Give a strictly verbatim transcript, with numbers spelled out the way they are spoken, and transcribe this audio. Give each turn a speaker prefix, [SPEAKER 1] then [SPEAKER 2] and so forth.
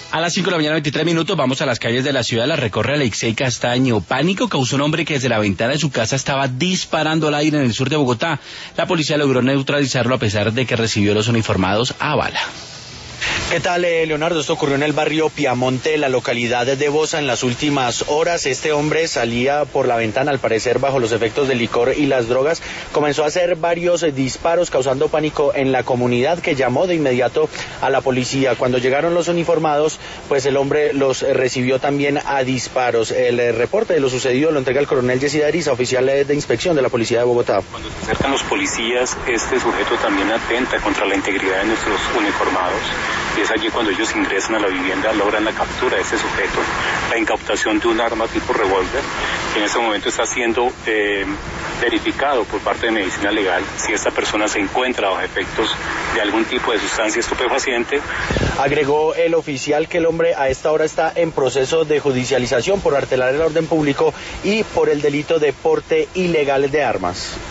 [SPEAKER 1] A las cinco de la mañana, veintitrés minutos, vamos a las calles de la ciudad, la recorre Alexei Castaño. Pánico causó un hombre que desde la ventana de su casa estaba disparando al aire en el sur de Bogotá. La policía logró neutralizarlo a pesar de que recibió los uniformados a bala.
[SPEAKER 2] ¿Qué tal, Leonardo? Esto ocurrió en el barrio Piamonte, la localidad de Bosa, en las últimas horas. Este hombre salía por la ventana, al parecer bajo los efectos del licor y las drogas. Comenzó a hacer varios disparos, causando pánico en la comunidad, que llamó de inmediato a la policía. Cuando llegaron los uniformados, pues el hombre los recibió también a disparos. El reporte de lo sucedido lo entrega el coronel Yesid Ariza, oficial de inspección de la policía de Bogotá.
[SPEAKER 3] Cuando se acercan los policías, este sujeto también atenta contra la integridad de nuestros uniformados. Y es allí cuando ellos ingresan a la vivienda, logran la captura de este sujeto, la incautación de un arma tipo revólver, que en este momento está siendo eh, verificado por parte de medicina legal si esta persona se encuentra bajo efectos de algún tipo de sustancia estupefaciente.
[SPEAKER 2] Agregó el oficial que el hombre a esta hora está en proceso de judicialización por alterar el orden público y por el delito de porte ilegal de armas.